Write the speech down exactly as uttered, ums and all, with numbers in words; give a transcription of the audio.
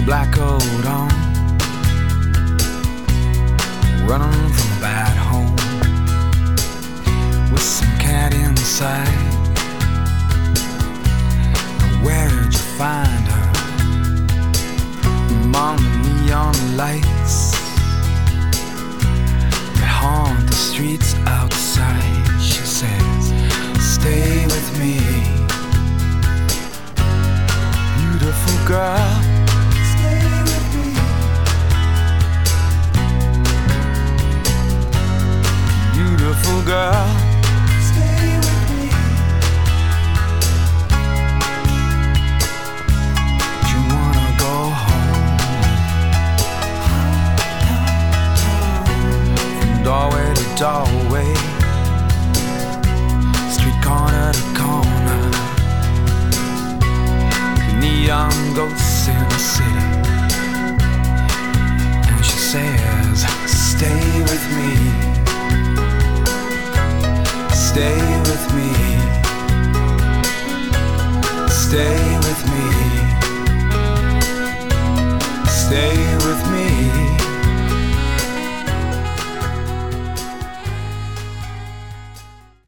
black coat on, running from a bad home, with some cat inside. Where'd you find her? Among the neon lights that haunt the streets outside. She says, stay with me, beautiful girl. Stay with me, beautiful girl. Stay with me. Do you wanna go home? From doorway to doorway, street corner to corner, the neon ghosts in the city. And she says, stay with me, stay with me, stay